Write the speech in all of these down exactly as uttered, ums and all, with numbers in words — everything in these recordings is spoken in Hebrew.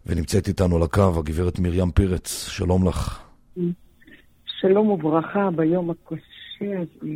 ונמצאת איתנו על הקו הגברת מרים פרץ, שלום לך. שלום וברכה ביום הקשה הזה,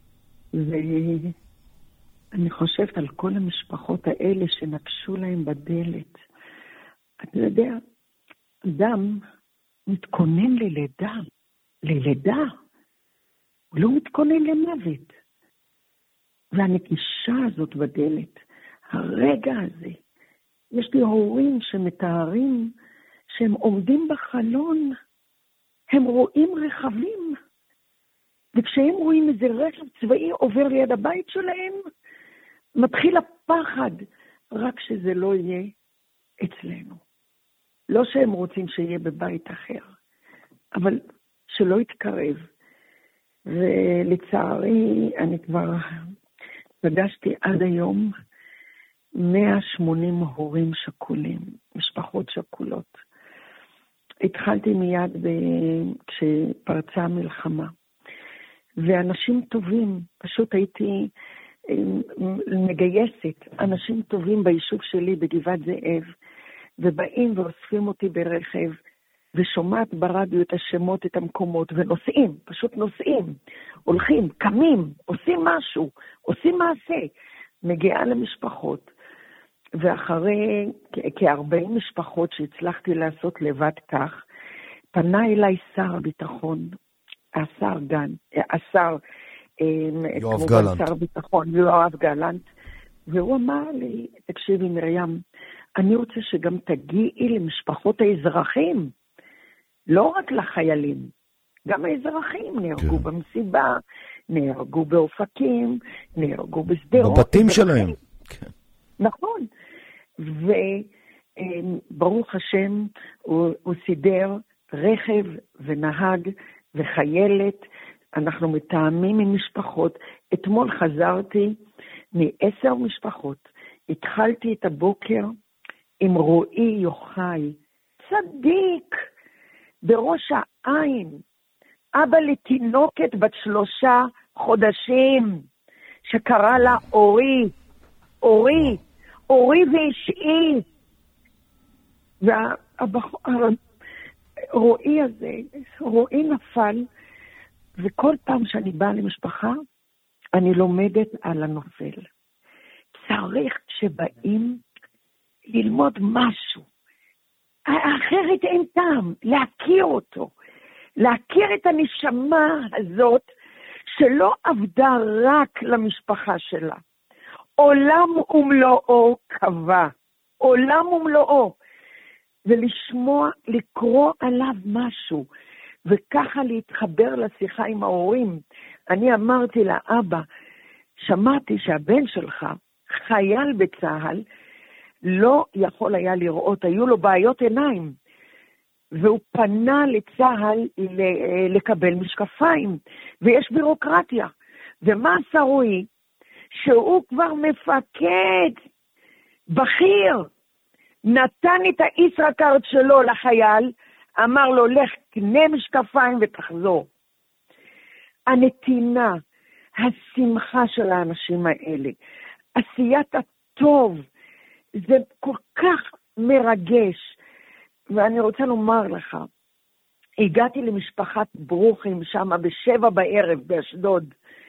ואני חושבת על כל המשפחות האלה שנקשו להם בדלת. אתה יודע, אדם מתכונן ללידה, ללידה, הוא לא מתכונן למוות. והנקישה הזאת בדלת, הרגע הזה, יש לי הורים שמתארים שהם עומדים בחלון, הם רואים רכבים, וכשהם רואים איזה רכב צבאי עובר ליד הבית שלהם, מתחיל הפחד, רק שזה לא יהיה אצלנו. לא שהם רוצים שיהיה בבית אחר, אבל שלא יתקרב. ולצערי, אני כבר פגשתי עד היום מאה ושמונים הורים שכולים, משפחות שכולות. התחלתי מיד ב- כשפרצה המלחמה. ואנשים טובים, פשוט הייתי מגייסת, אנשים טובים ביישוב שלי בגבעת זאב, ובאים ואוספים אותי ברכב, ושומעת ברדיו את השמות, את המקומות, ונוסעים, פשוט נוסעים, הולכים, קמים, עושים משהו, עושים מעשה, מגיעה למשפחות, ואחרי כ-ארבעים משפחות שהצלחתי לעשות לבד כך, פנה אליי שר הביטחון, השר גן, השר, יואב גלנט. שר הביטחון, יואב גלנט, והוא אמר לי, תקשיבי מרים, אני רוצה שגם תגיעי למשפחות האזרחים, לא רק לחיילים, גם האזרחים נהרגו כן. במסיבה, נהרגו באופקים, נהרגו בסדרות. בבתים שלהם. כן. נכון. וברוך השם, הוא, הוא סידר רכב ונהג וחיילת, אנחנו מתאמים עם משפחות. אתמול חזרתי מעשר משפחות. התחלתי את הבוקר עם רועי יוחאי, צדיק, בראש העין, אבא לתינוקת בת שלושה חודשים, שקרא לה אורי, אורי, אורי ואישי. והרועי הזה, רועי נפל, וכל פעם שאני באה למשפחה, אני לומדת על הנופל. צריך שבאים ללמוד משהו. האחרת אין טעם, להכיר אותו. להכיר את הנשמה הזאת, שלא עבדה רק למשפחה שלה. עולם ומלואו קבע. עולם ומלואו. ולשמוע, לקרוא עליו משהו. וככה להתחבר לשיחה עם ההורים. אני אמרתי לאבא, שמעתי שהבן שלך, חייל בצהל, לא יכול היה לראות, היו לו בעיות עיניים. והוא פנה לצהל לקבל משקפיים. ויש בירוקרטיה. ומה עשה רועי? שהוא כבר מפקד, בכיר, נתן את הישראכרט שלו לחייל, אמר לו, לך קנה משקפיים ותחזור. הנתינה, השמחה של האנשים האלה, עשיית הטוב, זה כל כך מרגש. ואני רוצה לומר לך, הגעתי למשפחת ברוכים שם בשבע בערב באשדוד,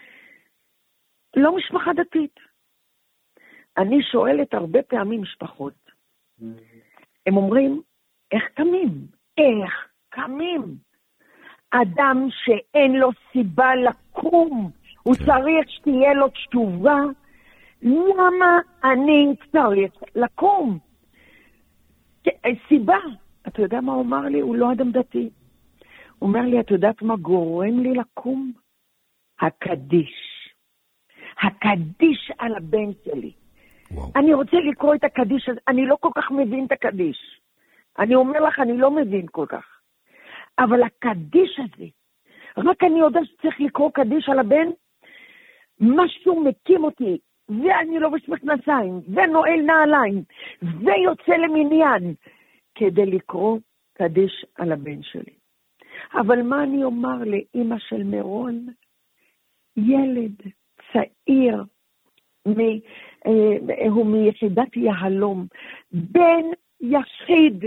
לא משפחה דתית. אני שואלת הרבה פעמים משפחות, הם אומרים, איך קמים? איך קמים? אדם שאין לו סיבה לקום, הוא צריך שתהיה לו תשובה, למה אני צריך לקום? סיבה. אתה יודע מה הוא אמר לי? הוא לא אדם דתי. הוא אומר לי, אתה יודעת מה גורם לי לקום? הקדיש. הקדיש על הבן שלי. וואו. אני רוצה לקרוא את הקדיש הזה, אני לא כל כך מבין את הקדיש. אני אומר לך, אני לא מבין כל כך. אבל הקדיש הזה, רק אני יודע שצריך לקרוא קדיש על הבן, משהו מקים אותי, ואני לובש מכנסיים, ונועל נעליים, ויוצא למניין, כדי לקרוא קדיש על הבן שלי. אבל מה אני אומר לאמא של מירון? ילד צעיר, מ, אה, הוא מיחידת יהלום, בן יחיד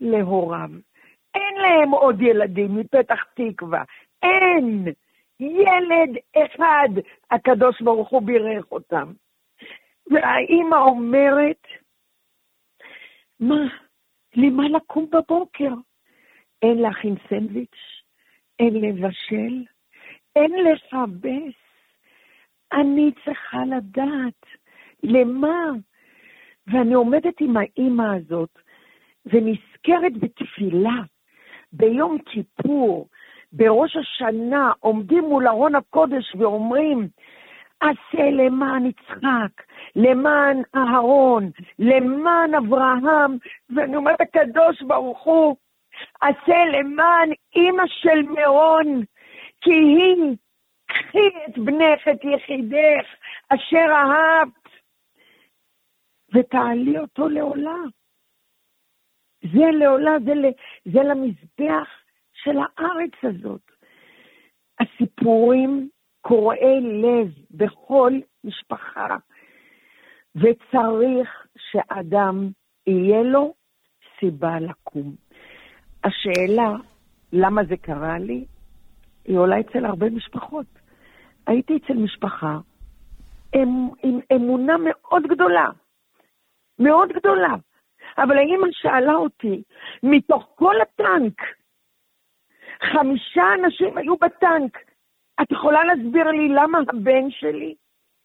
להוריו. אין להם עוד ילדים מפתח תקווה. אין. ילד אחד, הקדוש ברוך הוא בירך אותם. והאמא אומרת, מה, למה לקום בבוקר? אין להכין סנדוויץ', אין לבשל, אין לחבס. אני צריכה לדעת, למה? ואני עומדת עם האמא הזאת, ונזכרת בתפילה, ביום כיפור, בראש השנה, עומדים מול ארון הקודש ואומרים, עשה למען יצחק, למען אהרון, למען אברהם, ואני אומרת, הקדוש ברוך הוא, עשה למען אמא של מירון, כי היא, קחי את בנך, את יחידך, אשר אהבת, ותעלי אותו לעולה. זה לעולה, זה, זה למזבח של הארץ הזאת. הסיפורים קורעי לב בכל משפחה, וצריך שאדם יהיה לו סיבה לקום. השאלה, למה זה קרה לי, היא עולה אצל הרבה משפחות. הייתי אצל משפחה עם, עם אמונה מאוד גדולה, מאוד גדולה. אבל האמא שאלה אותי, מתוך כל הטנק, חמישה אנשים היו בטנק, את יכולה להסביר לי למה הבן שלי?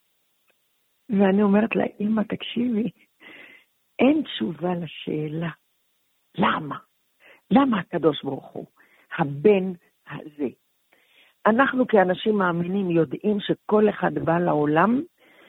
ואני אומרת לה, אמא, תקשיבי, אין תשובה לשאלה. למה? למה הקדוש ברוך הוא? הבן הזה. אנחנו כאנשים מאמינים יודעים שכל אחד בא לעולם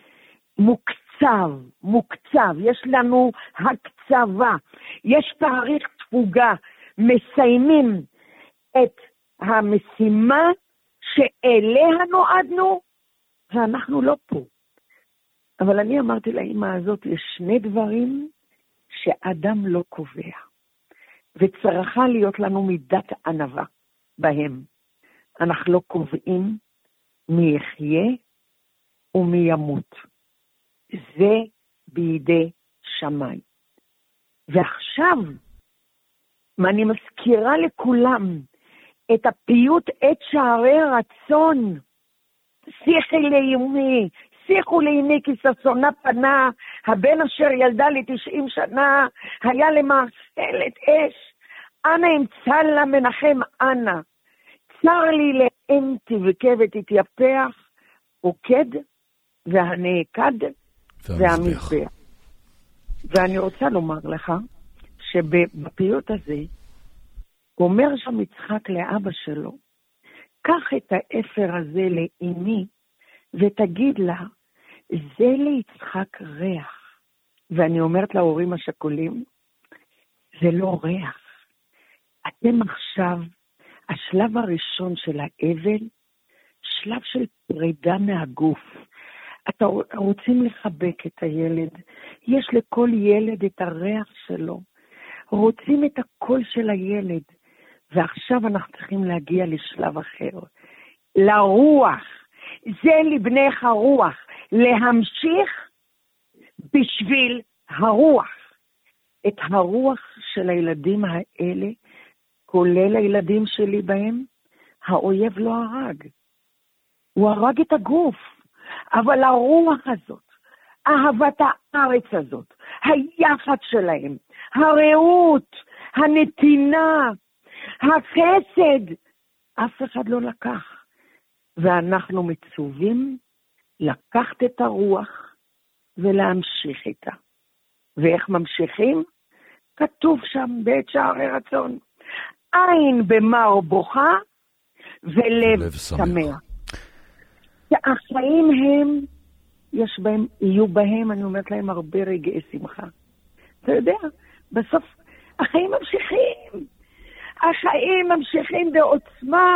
מוקצב, מוקצב. יש לנו הקצבה, יש תאריך תפוגה, מסיימים את המשימה שאליה נועדנו, ואנחנו לא פה. אבל אני אמרתי לאמא הזאת, יש שני דברים שאדם לא קובע, וצריכה להיות לנו מידת ענווה בהם. אנחנו לא קובעים מי יחיה ומי ימות. זה בידי שמיים. ועכשיו, אני מזכירה לכולם את הפיוט את שערי רצון. שיחי לאימי, שיחו לאימי כי ששונה פנה, הבן אשר ילדה לי תשעים שנה, היה למעשלת אש, אנא אמצא לה מנחם אנא, צר לי לאם תבכה ותתייפח, עוקד והנעקד והמזבח. ואני רוצה לומר לך, שבפיוט הזה, אומר שם יצחק לאבא שלו, קח את האפר הזה לאמי, ותגיד לה, זה ליצחק ריח. ואני אומרת להורים השכולים, זה לא ריח. אתם עכשיו, השלב הראשון של האבל, שלב של פרידה מהגוף. אתם רוצים לחבק את הילד, יש לכל ילד את הריח שלו, רוצים את הקול של הילד, ועכשיו אנחנו צריכים להגיע לשלב אחר, לרוח, זה לבנך הרוח, להמשיך בשביל הרוח. את הרוח של הילדים האלה, כולל הילדים שלי בהם, האויב לא הרג. הוא הרג את הגוף, אבל הרוח הזאת, אהבת הארץ הזאת, היחד שלהם, הרעות, הנתינה, החסד, אף אחד לא לקח. ואנחנו מצווים לקחת את הרוח ולהמשיך איתה. ואיך ממשיכים? כתוב שם בעת שערי רצון. עין במר בוכה ולב שמח. שהחיים הם, יש בהם, יהיו בהם, אני אומרת להם, הרבה רגעי שמחה. אתה יודע, בסוף החיים ממשיכים. החיים ממשיכים בעוצמה.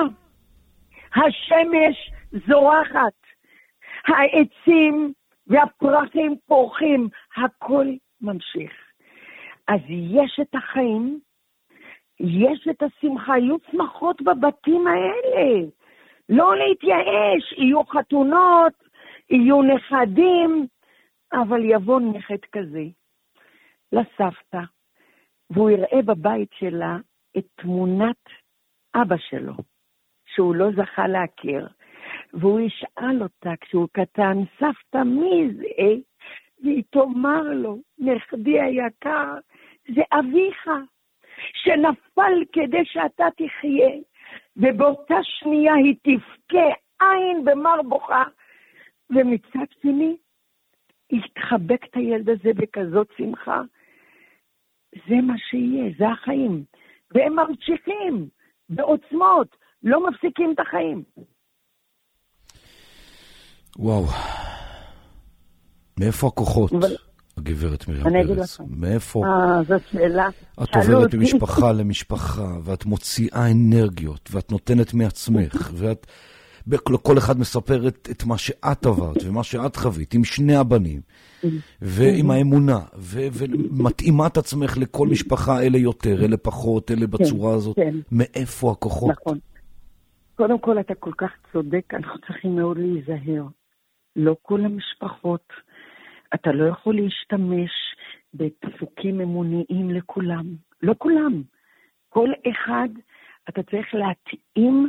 השמש זורחת. העצים והפרחים פורחים. הכל ממשיך. אז יש את החיים, יש את השמחה, יהיו שמחות בבתים האלה. לא להתייאש, יהיו חתונות, יהיו נכדים, אבל יבוא נכד כזה לסבתא, והוא יראה בבית שלה את תמונת אבא שלו, שהוא לא זכה להכיר, והוא ישאל אותה כשהוא קטן, סבתא מי זה? והיא תאמר לו, נכדי היקר, זה אביך, שנפל כדי שאתה תחיה, ובאותה שנייה היא תפקה עין במר בוכה, ומצד שני, היא תחבק את הילד הזה בכזאת שמחה. זה מה שיהיה, זה החיים. והם ממשיכים בעוצמות, לא מפסיקים את החיים. וואו. מאיפה הכוחות, אבל... הגברת מרים פרץ? מאיפה? אה, זאת שאלה. את עוברת ממשפחה למשפחה, ואת מוציאה אנרגיות, ואת נותנת מעצמך, ואת... כל אחד מספר את, את מה שאת עברת ומה שאת חווית עם שני הבנים ועם האמונה ו- ומתאימה את עצמך לכל משפחה, אלה יותר, אלה פחות, אלה בצורה הזאת. מאיפה הכוחות? נכון. קודם כל אתה כל כך צודק, אנחנו צריכים מאוד להיזהר. לא כל המשפחות, אתה לא יכול להשתמש בפסוקים אמוניים לכולם. לא כולם. כל אחד אתה צריך להתאים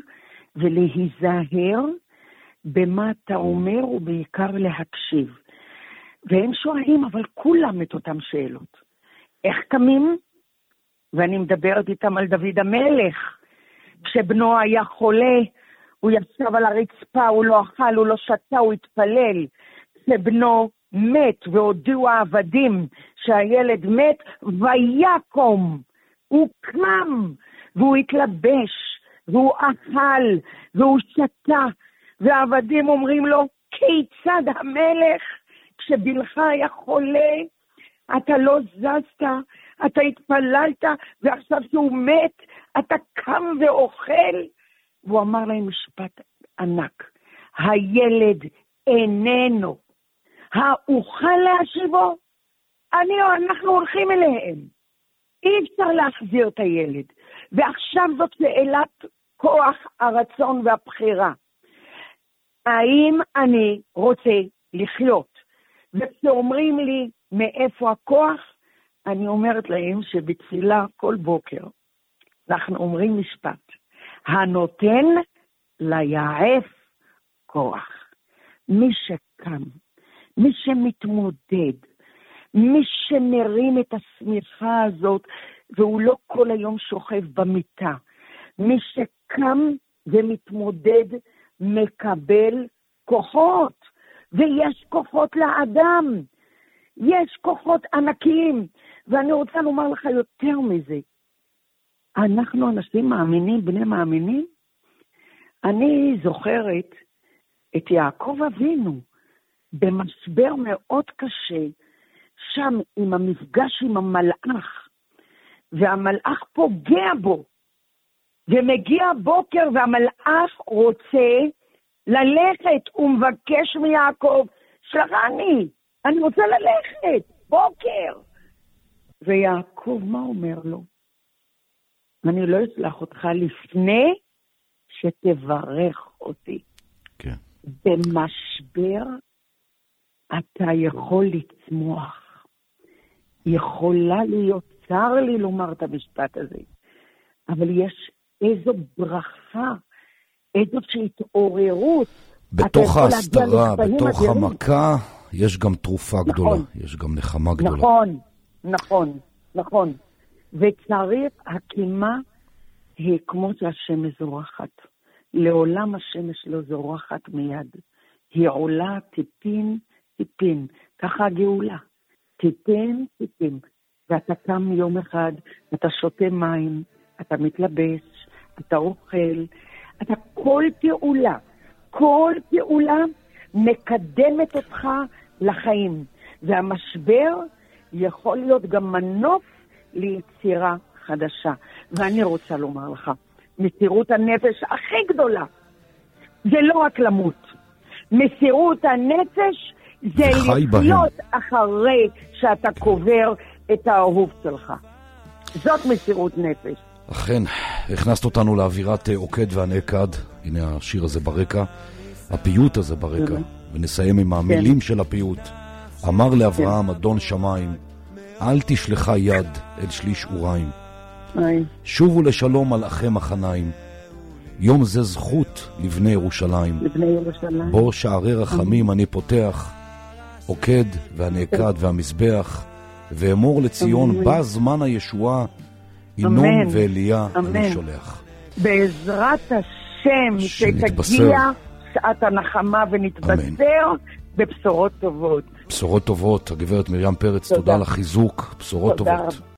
ולהיזהר במה אתה אומר, ובעיקר להקשיב. והם שואלים, אבל כולם את אותם שאלות. איך קמים? ואני מדברת איתם על דוד המלך. כשבנו היה חולה, הוא ישב על הרצפה, הוא לא אכל, הוא לא שתה, הוא התפלל. כשבנו מת, והודיעו העבדים שהילד מת, ויקום. הוא קם, והוא התלבש. והוא אכל, והוא שתה, והעבדים אומרים לו, כיצד המלך, כשבלך היה חולה, אתה לא זזת, אתה התפללת, ועכשיו שהוא מת, אתה קם ואוכל. והוא אמר להם משפט ענק, הילד איננו, האוכל להשיבו, אני או אנחנו הולכים אליהם. אי אפשר להחזיר את הילד. ועכשיו זאת שאלת כוח הרצון והבחירה. האם אני רוצה לחיות? וכשאומרים לי מאיפה הכוח, אני אומרת להם שבתפילה כל בוקר אנחנו אומרים משפט, הנותן ליעף כוח. מי שקם, מי שמתמודד, מי שמרים את השמיכה הזאת, והוא לא כל היום שוכב במיטה. מי שקם ומתמודד מקבל כוחות, ויש כוחות לאדם, יש כוחות ענקיים, ואני רוצה לומר לך יותר מזה. אנחנו אנשים מאמינים, בני מאמינים. אני זוכרת את יעקב אבינו, במשבר מאוד קשה, שם עם המפגש עם המלאך, והמלאך פוגע בו, ומגיע בוקר והמלאך רוצה ללכת, ומבקש מיעקב, שלחני, אני רוצה ללכת, בוקר. ויעקב מה אומר לו? אני לא אצלח אותך לפני שתברך אותי. כן. במשבר אתה יכול לצמוח. יכולה להיות צר לי לומר את המשפט הזה. אבל יש איזו ברכה, איזו שהתעוררות. בתוך ההסתרה, בתוך המכה, יש גם תרופה נכון, גדולה, יש גם נחמה גדולה. נכון, נכון, נכון. וצריך הקימה היא כמו שהשמש זורחת. לעולם השמש לא זורחת מיד. היא עולה טיפין, טיפין. ככה הגאולה. טיפין, טיפין. ואתה קם יום אחד, אתה שותה מים, אתה מתלבש, אתה אוכל, אתה כל פעולה, כל פעולה מקדמת אותך לחיים. והמשבר יכול להיות גם מנוף ליצירה חדשה. ואני רוצה לומר לך, מסירות הנפש הכי גדולה, זה לא רק למות. מסירות הנפש זה לחיות אחרי שאתה קובר את האהוב שלך. זאת מסירות נפש. אכן, הכנסת אותנו לאווירת עוקד והנעקד. הנה השיר הזה ברקע, הפיוט הזה ברקע, ונסיים עם המילים של הפיוט. אמר לאברהם אדון שמיים, אל תשלחה יד אל שליש אוריים. שובו לשלום מלאכי מחניים. יום זה זכות לבני ירושלים. לבני ירושלים. בו שערי רחמים אני פותח, עוקד והנעקד והמזבח, ואמור לציון בא זמן הישועה, ינון ואליה אני שולח. בעזרת השם שתגיע שעת הנחמה ונתבשר בבשורות טובות. בשורות טובות. הגברת מרים פרץ, תודה לחיזוק. בשורות טובות.